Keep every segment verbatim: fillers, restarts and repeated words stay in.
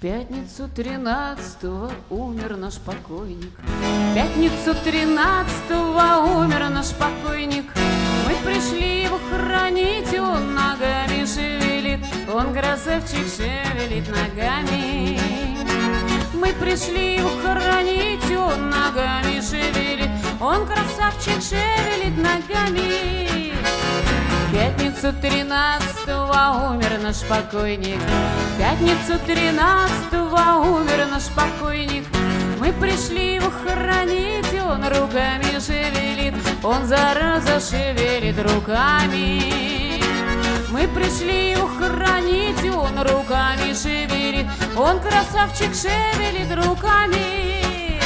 пятницу тринадцатого умер наш покойник. В пятницу тринадцатого умер наш покойник. Мы пришли его хоронить, он ногами шевелит, он красавчик шевелит ногами. Мы пришли его хоронить, он ногами шевелит, он красавчик шевелит ногами. В пятницу тринадцатого умер наш покойник. В пятницу тринадцатого умер наш покойник. Мы пришли его хоронить, он руками шевелит, он зараза шевелит руками. Мы пришли его хоронить, он руками шевелит, он красавчик шевелит руками.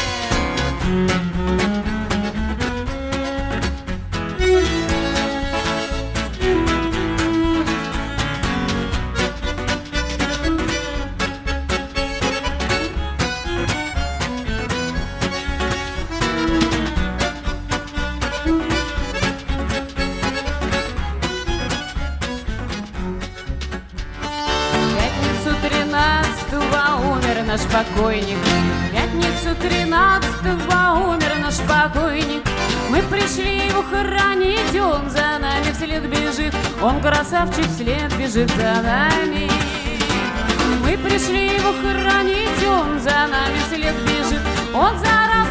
Умер наш покойник. В пятницу тринадцатого умер наш покойник. Мы пришли его хоронить, он за нами вслед бежит, он красавчик вслед бежит за нами. Мы пришли его хоронить, он за нами вслед бежит, он за